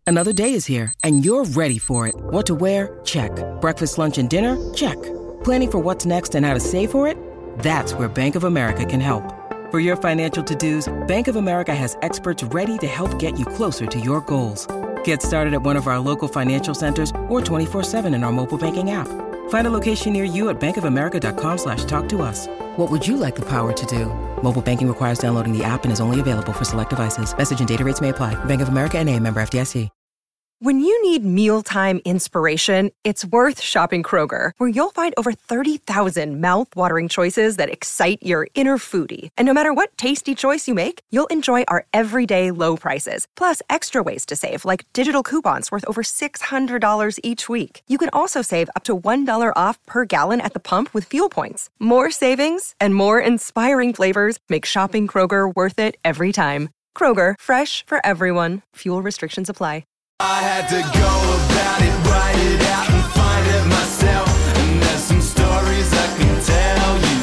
Another day is here, and you're ready for it. What to wear? Check. Breakfast, lunch, and dinner? Check. Planning for what's next and how to save for it? That's where Bank of America can help. For your financial to-dos, Bank of America has experts ready to help get you closer to your goals. Get started at one of our local financial centers or 24/7 in our mobile banking app. Find a location near you at bankofamerica.com/talktous. What would you like the power to do? Mobile banking requires downloading the app and is only available for select devices. Message and data rates may apply. Bank of America N.A., member FDIC. When you need mealtime inspiration, it's worth shopping Kroger, where you'll find over 30,000 mouth-watering choices that excite your inner foodie. And no matter what tasty choice you make, you'll enjoy our everyday low prices, plus extra ways to save, like digital coupons worth over $600 each week. You can also save up to $1 off per gallon at the pump with fuel points. More savings and more inspiring flavors make shopping Kroger worth it every time. Kroger, fresh for everyone. Fuel restrictions apply. I had to go about it, write it out and find it myself. And there's some stories I can tell you.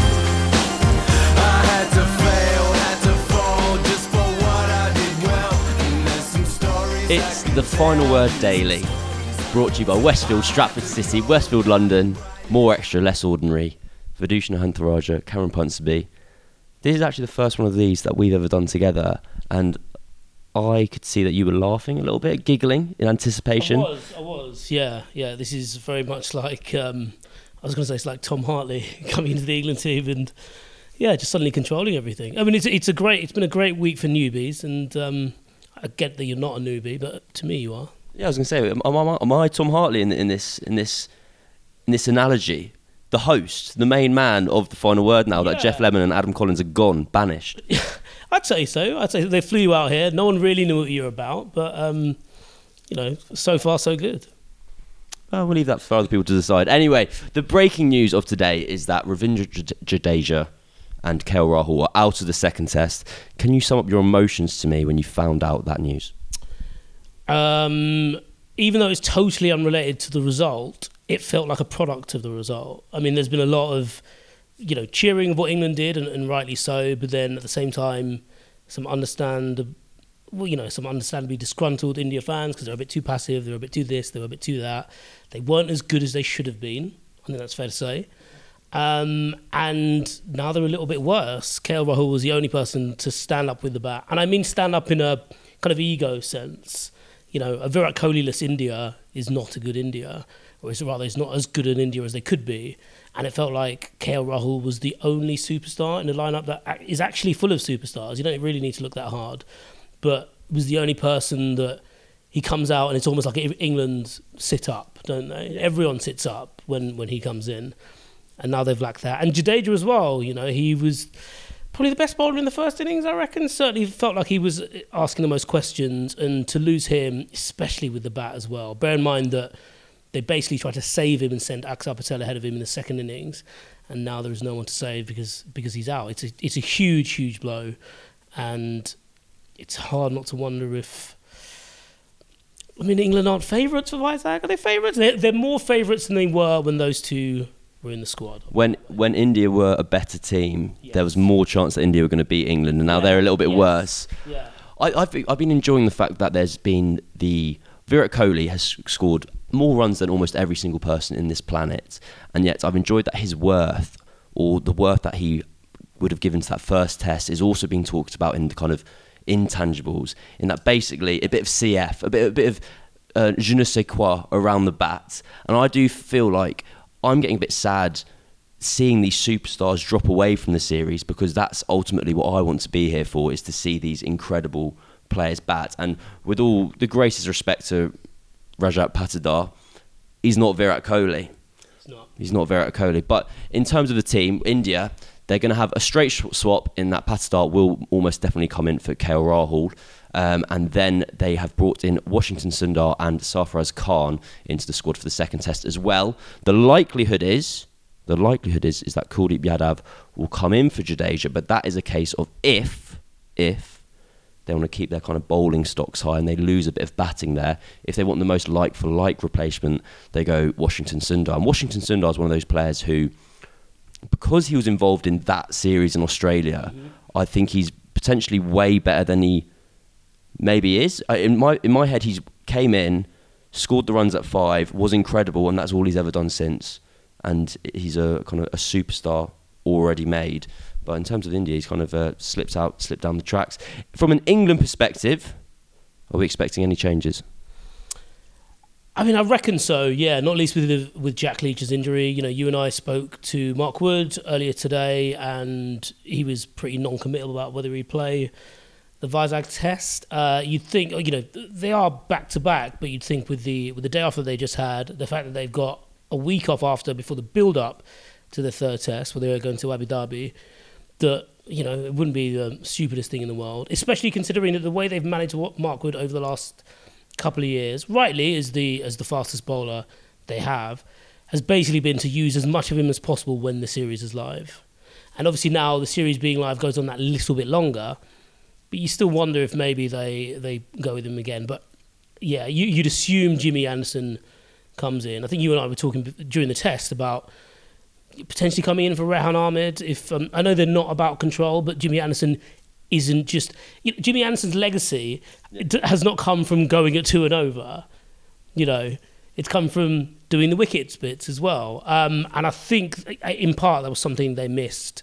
I had to fail, had to fall just for what I did well. And there's some stories. It's the Final Word Daily, brought to you by Westfield, Stratford City, Westfield, London. More extra, less ordinary. Vidushan Hantaraja, Karen Punsby. This is actually the first one of these that we've ever done together, and I could see that you were laughing a little bit, giggling in anticipation. I was, yeah. This is very much like, I was going to say it's like Tom Hartley coming into the England team and, just suddenly controlling everything. I mean, it's been a great week for newbies, and I get that you're not a newbie, but to me you are. Yeah, I was going to say, am I Tom Hartley in this analogy? The host, the main man of the Final Word now that Jeff Lemon and Adam Collins are gone, banished. I'd say so. I'd say they flew you out here. No one really knew what you were about, but so far so good. We'll leave that for other people to decide. Anyway, the breaking news of today is that Ravindra Jadeja and KL Rahul are out of the second test. Can you sum up your emotions to me when you found out that news? Even though it's totally unrelated to the result, it felt like a product of the result. I mean, there's been a lot of cheering of what England did, and rightly so, but then at the same time, some understandably disgruntled India fans because they're a bit too passive, they're a bit too this, they were a bit too that. They weren't as good as they should have been. I think that's fair to say. And now they're a little bit worse. KL Rahul was the only person to stand up with the bat. And I mean stand up in a kind of ego sense. A Virat Kohli-less India is not a good India, or it's not as good an India as they could be. And it felt like KL Rahul was the only superstar in a lineup that is actually full of superstars. You don't really need to look that hard. But was the only person that he comes out and it's almost like England sit up, don't they? Everyone sits up when he comes in. And now they've lacked that. And Jadeja as well, he was probably the best bowler in the first innings, I reckon. Certainly felt like he was asking the most questions. And to lose him, especially with the bat as well. Bear in mind that they basically tried to save him and send Axar Patel ahead of him in the second innings, and now there is no one to save because he's out. It's a huge blow, and it's hard not to wonder if. I mean, England aren't favourites for Vizag. Are they favourites? They're more favourites than they were when those two were in the squad. When India were a better team, there was more chance that India were going to beat England, and now they're a little bit worse. Yeah, I've been enjoying the fact that there's been Virat Kohli has scored more runs than almost every single person in this planet, and yet I've enjoyed that his worth, or the worth that he would have given to that first test, is also being talked about in the kind of intangibles, in that basically a bit of CF, a bit of je ne sais quoi around the bat. And I do feel like I'm getting a bit sad seeing these superstars drop away from the series, because that's ultimately what I want to be here for, is to see these incredible players bat. And with all the greatest respect to Rajat Patidar, he's not Virat Kohli. He's not Virat Kohli. But in terms of the team, India, they're going to have a straight swap in that Patidar will almost definitely come in for KL Rahul. And then they have brought in Washington Sundar and Sarfaraz Khan into the squad for the second test as well. The likelihood is that Kuldeep Yadav will come in for Jadeja, but that is a case of if they want to keep their kind of bowling stocks high and they lose a bit of batting there. If they want the most like-for-like replacement, they go Washington Sundar. And Washington Sundar is one of those players who, because he was involved in that series in Australia, I think he's potentially way better than he maybe is. In my head, he's came in, scored the runs at 5, was incredible, and that's all he's ever done since. And he's a kind of a superstar already made. But in terms of India, he's kind of slipped down the tracks. From an England perspective, are we expecting any changes? I mean, I reckon so, yeah, not least with Jack Leach's injury. You know, you and I spoke to Mark Wood earlier today, and he was pretty non-committal about whether he'd play the Vizag test. You'd think, you know, they are back-to-back, but you'd think with the day off that they just had, the fact that they've got a week off before the build-up to the third test, where they're going to Abu Dhabi, that, you know, it wouldn't be the stupidest thing in the world, especially considering that the way they've managed Mark Wood over the last couple of years, rightly as the fastest bowler they have, has basically been to use as much of him as possible when the series is live. And obviously now the series being live goes on that little bit longer, but you still wonder if maybe they go with him again. But yeah, you'd assume Jimmy Anderson comes in. I think you and I were talking during the test about potentially coming in for Rehan Ahmed. If I know they're not about control, but Jimmy Anderson isn't just... You know, Jimmy Anderson's legacy has not come from going at 2 and over. You know, it's come from doing the wickets bits as well. And I think, in part, that was something they missed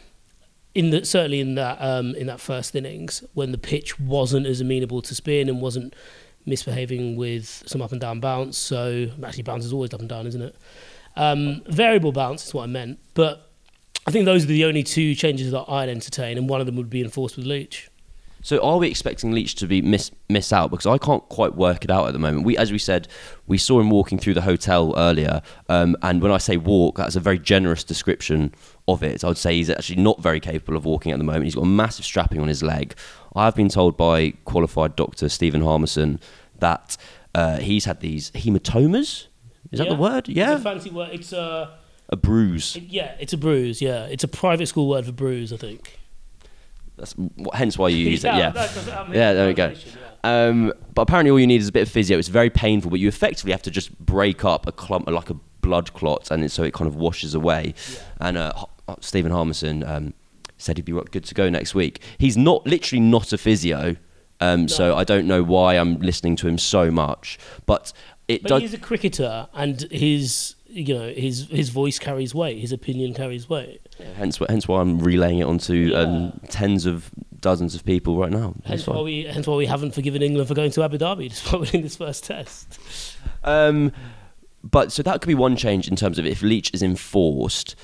certainly in that first innings, when the pitch wasn't as amenable to spin and wasn't misbehaving with some up and down bounce. So actually, bounce is always up and down, isn't it? Variable bounce is what I meant, but I think those are the only 2 changes that I'd entertain, and one of them would be enforced with Leach. So are we expecting Leach to be miss out? Because I can't quite work it out at the moment. As we said, we saw him walking through the hotel earlier, and when I say walk, that's a very generous description of it. I would say he's actually not very capable of walking at the moment. He's got a massive strapping on his leg. I have been told by qualified doctor Stephen Harmison that he's had these hematomas. Is that the word? Yeah. It's a fancy word. It's a bruise. It's a bruise, yeah. It's a private school word for bruise, I think. That's hence why you use it, yeah. Yeah, there we go. Yeah. But apparently all you need is a bit of physio. It's very painful, but you effectively have to just break up a clump, like a blood clot, and so it kind of washes away. Yeah. And Stephen Harmison said he'd be good to go next week. He's literally not a physio, no. So I don't know why I'm listening to him so much. But he's a cricketer, and his voice carries weight. His opinion carries weight. Yeah, hence why I'm relaying it onto tens of dozens of people right now. Hence why we haven't forgiven England for going to Abu Dhabi despite winning this first test. But so that could be one change in terms of if Leach is enforced.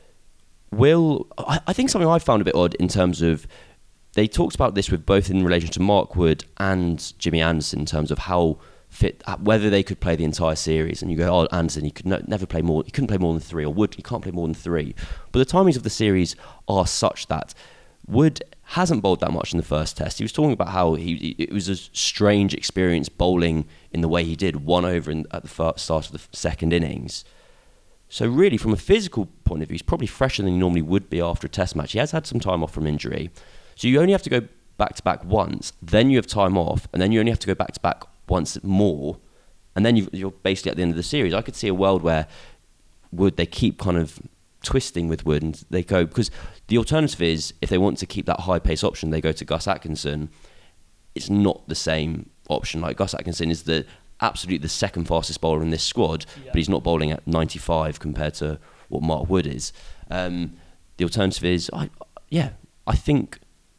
I think something I found a bit odd in terms of, they talked about this with both in relation to Mark Wood and Jimmy Anderson in terms of how fit, whether they could play the entire series. And you go, oh, Anderson, he could never play more. He couldn't play more than 3, or Wood, he can't play more than 3. But the timings of the series are such that Wood hasn't bowled that much in the first test. He was talking about how it was a strange experience bowling in the way he did, 1 over at the start of the second innings. So really, from a physical point of view, he's probably fresher than he normally would be after a test match. He has had some time off from injury. So you only have to go back-to-back once, then you have time off, and then you only have to go back-to-back once more, and then you're basically at the end of the series. I could see a world where they keep kind of twisting with Wood, and they go, because the alternative is, if they want to keep that high pace option, they go to Gus Atkinson. It's not the same option. Like, Gus Atkinson is absolutely the second fastest bowler in this squad, but he's not bowling at 95 compared to what Mark Wood is. The alternative is, I think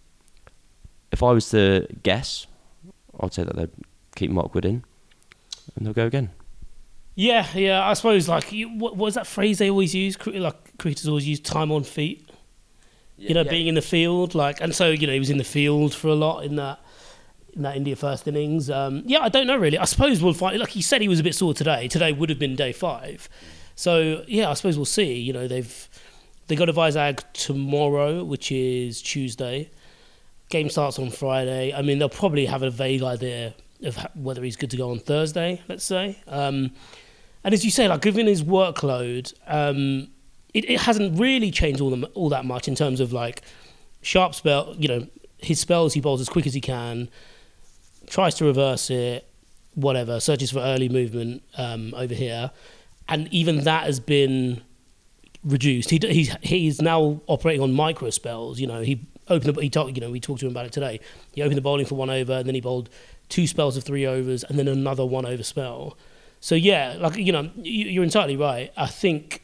if I was to guess, I'd say that they'd keep Mark Wood in and they'll go again. Yeah, I suppose, like, what was that phrase they always use? Like, cricketers always use time on feet. Being in the field, like, and so, he was in the field for a lot in that India first innings. I don't know really. I suppose we'll find. Like he said, he was a bit sore today. Today would have been day 5. So I suppose we'll see. They go to Vizag tomorrow, which is Tuesday. Game starts on Friday. I mean, they'll probably have a vague idea of whether he's good to go on Thursday, let's say. And as you say, like, given his workload, it hasn't really changed all that much in terms of, like, sharp spell. His spells, he bowls as quick as he can, tries to reverse it, whatever, searches for early movement over here. And even that has been reduced. He's now operating on micro spells. He opened. We talked to him about it today. He opened the bowling for 1 over, and then he bowled 2 spells of 3 overs, and then another 1 over spell. So yeah, like you're entirely right. I think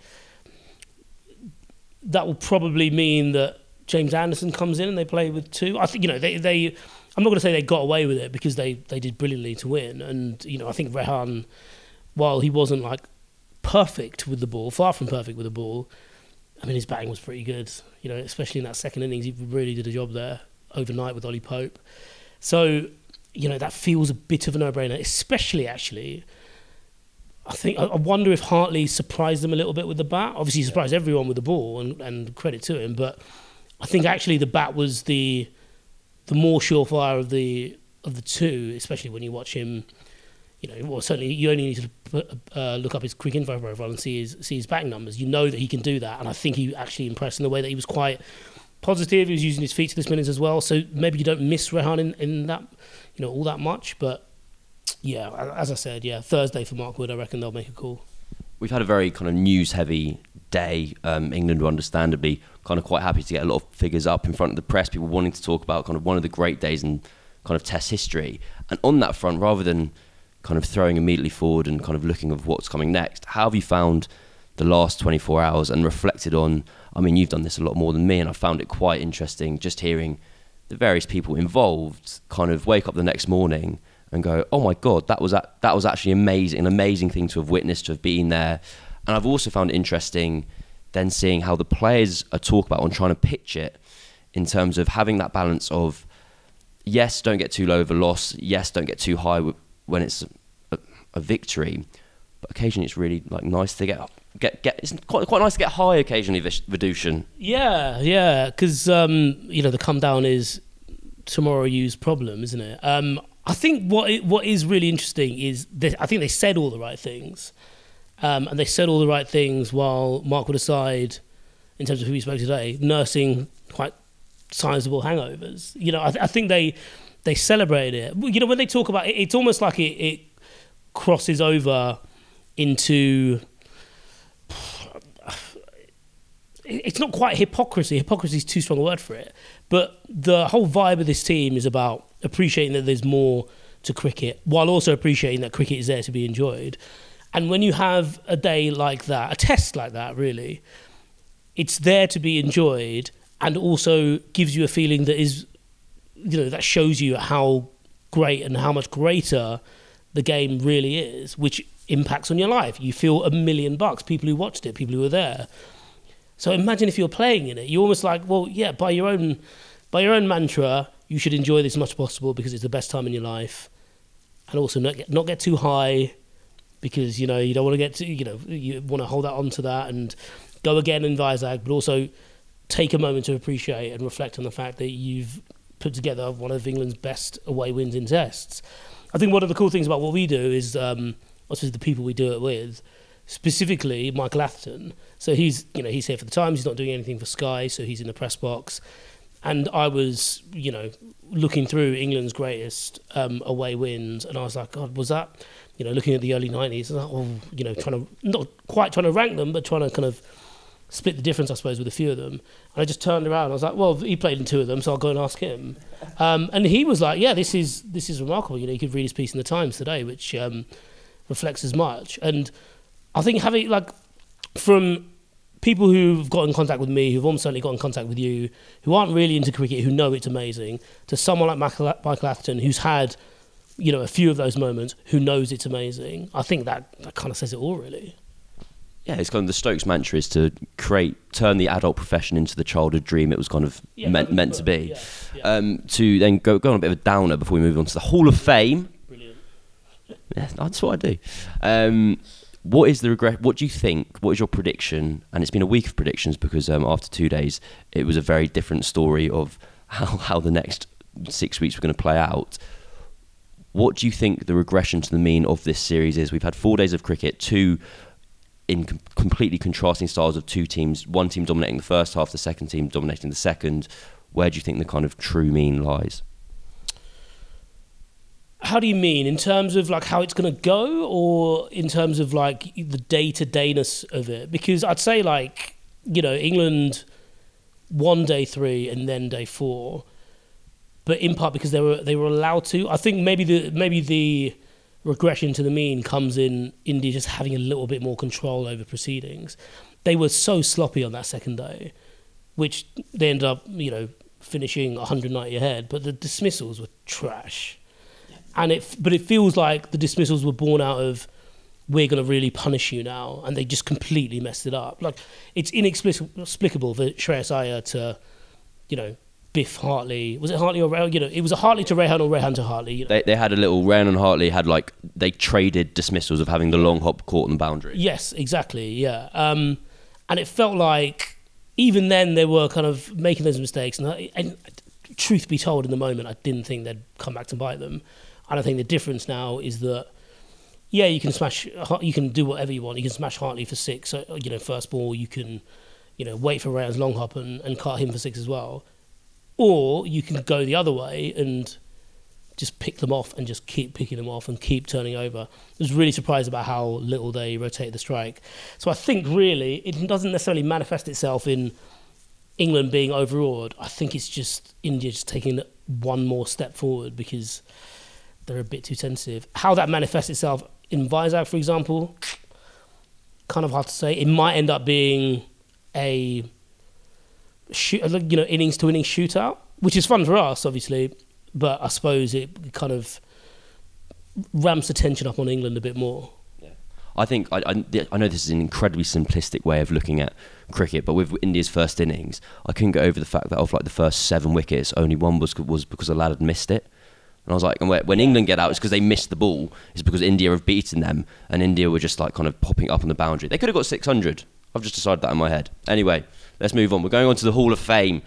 that will probably mean that James Anderson comes in and they play with 2. I think they. I'm not going to say they got away with it because they did brilliantly to win. And, I think Rehan, while he wasn't like perfect with the ball, far from perfect with the ball, I mean, his batting was pretty good, especially in that second innings. He really did a job there overnight with Ollie Pope. So, that feels a bit of a no-brainer, especially actually. I wonder if Hartley surprised them a little bit with the bat. Obviously, he surprised everyone with the ball and credit to him. But I think actually the bat was the more surefire of the 2, especially when you watch him. Certainly you only need to look up his quick info profile and see his batting numbers. You know that he can do that, and I think he actually impressed in the way that he was quite positive. He was using his feet to this minutes as well, so maybe you don't miss Rehan in that, all that much. But yeah, as I said, Thursday for Mark Wood, I reckon they'll make a call. We've had a very kind of news-heavy day. England were understandably kind of quite happy to get a lot of figures up in front of the press, people wanting to talk about kind of one of the great days in kind of Test history. And on that front, rather than kind of throwing immediately forward and kind of looking at what's coming next, how have you found the last 24 hours and reflected on, I mean, you've done this a lot more than me, and I found it quite interesting just hearing the various people involved kind of wake up the next morning and go, oh my God, that was actually amazing, an amazing thing to have witnessed, to have been there. And I've also found it interesting then seeing how the players are talking about on trying to pitch it in terms of having that balance of, yes, don't get too low of a loss, yes, don't get too high when it's a victory, but occasionally it's really like nice to get it's quite nice to get high occasionally, Vidushan. Yeah, because the come down is tomorrow you's problem, isn't it? I think what is really interesting is I think they said all the right things, and they said all the right things while Mark Wood aside, in terms of who we spoke today, nursing quite sizable hangovers. I think they celebrate it. When they talk about it, it's almost like it crosses over into. It's not quite hypocrisy. Hypocrisy is too strong a word for it. But the whole vibe of this team is about appreciating that there's more to cricket, while also appreciating that cricket is there to be enjoyed. And when you have a day like that, a test like that, really, it's there to be enjoyed and also gives you a feeling that is, that shows you how great and how much greater the game really is, which impacts on your life. You feel $1 million, people who watched it, people who were there. So imagine if you're playing in it, you're almost like, well, yeah, by your own mantra, you should enjoy this as much as possible because it's the best time in your life, and also not get too high because you don't want to get to you want to hold on to that and go again in Vizag, but also take a moment to appreciate and reflect on the fact that you've put together one of England's best away wins in tests. I think one of the cool things about what we do is, also the people we do it with. Specifically, Michael Atherton. So he's here for the Times. He's not doing anything for Sky, so he's in the press box. And I was, looking through England's greatest away wins, and I was like, God, was that? Looking at the early 90s, not quite trying to rank them, but trying to kind of split the difference, I suppose, with a few of them. And I just turned around. I was like, well, he played in 2 of them, so I'll go and ask him. And he was like, yeah, this is remarkable. You could read his piece in the Times today, which reflects as much. And I think having, from people who've got in contact with me, who've almost certainly got in contact with you, who aren't really into cricket, who know it's amazing, to someone like Michael Atherton, who's had, a few of those moments, who knows it's amazing, I think that kind of says it all, really. Yeah, it's kind of the Stokes mantra is to turn the adult profession into the childhood dream it was kind of meant to be. Yeah. To then go on a bit of a downer before we move on to the Hall of Fame. Brilliant. Yeah, that's what I do. What is the regret? What do you think? What is your prediction? And it's been a week of predictions because after 2 days, it was a very different story of how the next 6 weeks were going to play out. What do you think the regression to the mean of this series is? We've had 4 days of cricket, 2 in completely contrasting styles of 2 teams. One team dominating the first half, the second team dominating the second. Where do you think the kind of true mean lies? How do you mean? In terms of how it's going to go, or in terms of the day-to-dayness of it? Because I'd say England won day 3 and then day 4, but in part because they were allowed to. I think maybe the regression to the mean comes in India just having a little bit more control over proceedings. They were so sloppy on that second day, which they ended up, finishing 190 ahead, but the dismissals were trash. But it feels like the dismissals were born out of, we're going to really punish you now, and they just completely messed it up. Like, it's inexplicable for Shreyas Iyer to, biff Hartley. Was it Hartley or Rehan? It was a Hartley to Rehan or Rehan to Hartley. They had a little, Rehan and Hartley had they traded dismissals of having the long hop caught on the boundary. Yes, exactly, yeah. And it felt like even then they were kind of making those mistakes. And truth be told, in the moment, I didn't think they'd come back to bite them. And I think the difference now is that, yeah, you can do whatever you want. You can smash Hartley for 6, so, first ball. You can, wait for Rehan's long hop and cut him for 6 as well. Or you can go the other way and just pick them off and just keep picking them off and keep turning over. I was really surprised about how little they rotated the strike. So I think really it doesn't necessarily manifest itself in England being overawed. I think it's just India just taking one more step forward because they're a bit too sensitive. How that manifests itself in Vizag, for example, kind of hard to say. It might end up being a innings to innings shootout, which is fun for us, obviously, but I suppose it kind of ramps the tension up on England a bit more. Yeah. I think I know this is an incredibly simplistic way of looking at cricket, but with India's first innings, I couldn't get over the fact that of the first 7 wickets, only one was because a lad had missed it. And I was like, and when England get out, it's because they missed the ball. It's because India have beaten them, and India were just kind of popping up on the boundary. They could have got 600. I've just decided that in my head. Anyway, let's move on. We're going on to the Hall of Fame.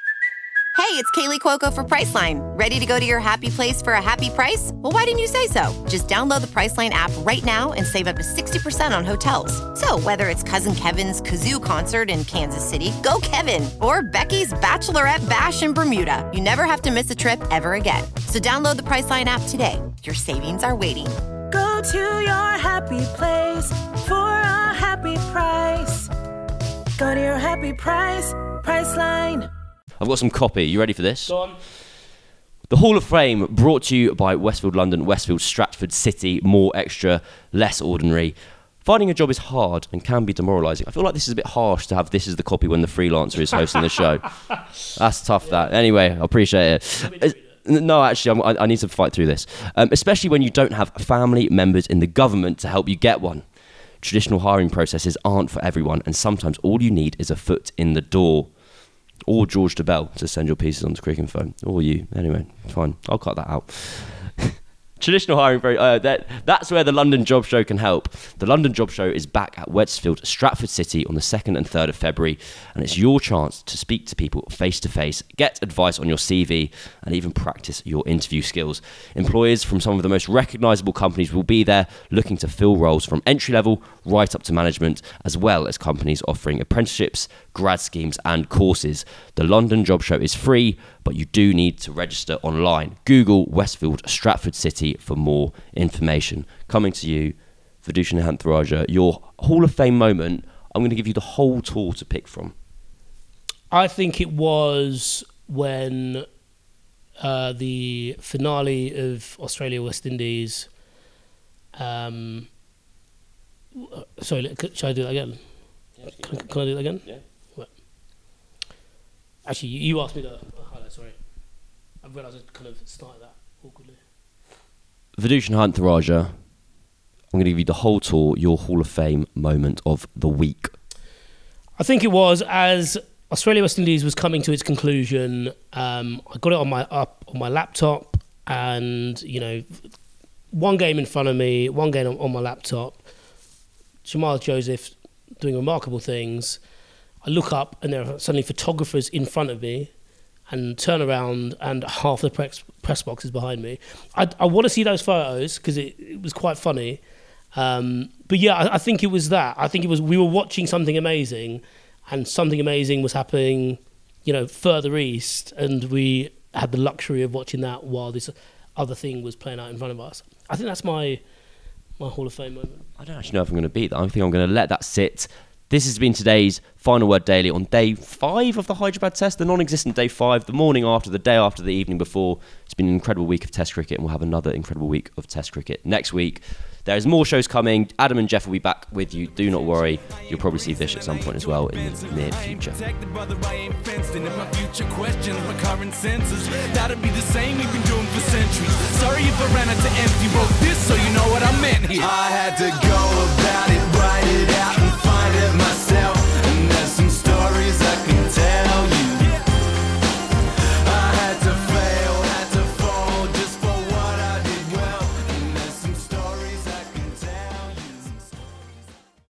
Hey, it's Kaylee Cuoco for Priceline. Ready to go to your happy place for a happy price? Well, why didn't you say so? Just download the Priceline app right now and save up to 60% on hotels. So whether it's Cousin Kevin's Kazoo Concert in Kansas City, go Kevin, or Becky's Bachelorette Bash in Bermuda, you never have to miss a trip ever again. So download the Priceline app today. Your savings are waiting. Go to your happy place for a happy price. Go to your happy price, Priceline. I've got some copy. You ready for this? Go on. The Hall of Fame brought to you by Westfield London, Westfield Stratford City. More extra, less ordinary. Finding a job is hard and can be demoralising. I feel like this is a bit harsh to have this as the copy when the freelancer is hosting the show. That's tough, that. Anyway, I appreciate it. No, actually, I need to fight through this. Especially when you don't have family members in the government to help you get one. Traditional hiring processes aren't for everyone, and sometimes all you need is a foot in the door. Or George DeBell to send your pieces onto Cricinfo. Or you. Anyway, fine. I'll cut that out. Traditional hiring, that's where the London Job Show can help. The London Job Show is back at Westfield Stratford City on the 2nd and 3rd of February, and it's your chance to speak to people face to face, get advice on your CV, and even practice your interview skills. Employers from some of the most recognisable companies will be there looking to fill roles from entry level right up to management, as well as companies offering apprenticeships, grad schemes, and courses. The London Job Show is free, but you do need to register online. Google Westfield Stratford City for more information. Coming to you, Vidushan Hantharajah, your Hall of Fame moment. I'm going to give you the whole tour to pick from. I think it was when the finale of Australia-West Indies... sorry, should I do that again? Yeah, can I do that again? Yeah. What? Actually, you asked me to highlight, sorry. I realised I kind of started that awkwardly. Vidushan Hantharajah, I'm going to give you the whole tour, your Hall of Fame moment of the week. I think it was as Australia-West Indies was coming to its conclusion. I got it on my laptop, and one game in front of me, one game on my laptop. Jamal Joseph doing remarkable things. I look up and there are suddenly photographers in front of me, and turn around and half the press box is behind me. I want to see those photos because it was quite funny. But yeah, I think it was that. I think it was we were watching something amazing, and something amazing was happening, further east, and we had the luxury of watching that while this other thing was playing out in front of us. I think that's my Hall of Fame moment. I don't actually know if I'm going to beat that. I think I'm going to let that sit. This has been today's Final Word Daily on day 5 of the Hyderabad Test, the non-existent day 5, the morning after, the day after, the evening before. It's been an incredible week of Test cricket, and we'll have another incredible week of Test cricket next week. There's more shows coming. Adam and Jeff will be back with you. Do not worry. You'll probably see Vish at some point as well in the near future. My future questions, my current senses. That'll be the same we've been doing for centuries. Sorry if I ran out to empty. Wrote this so you know what I meant here. I had to go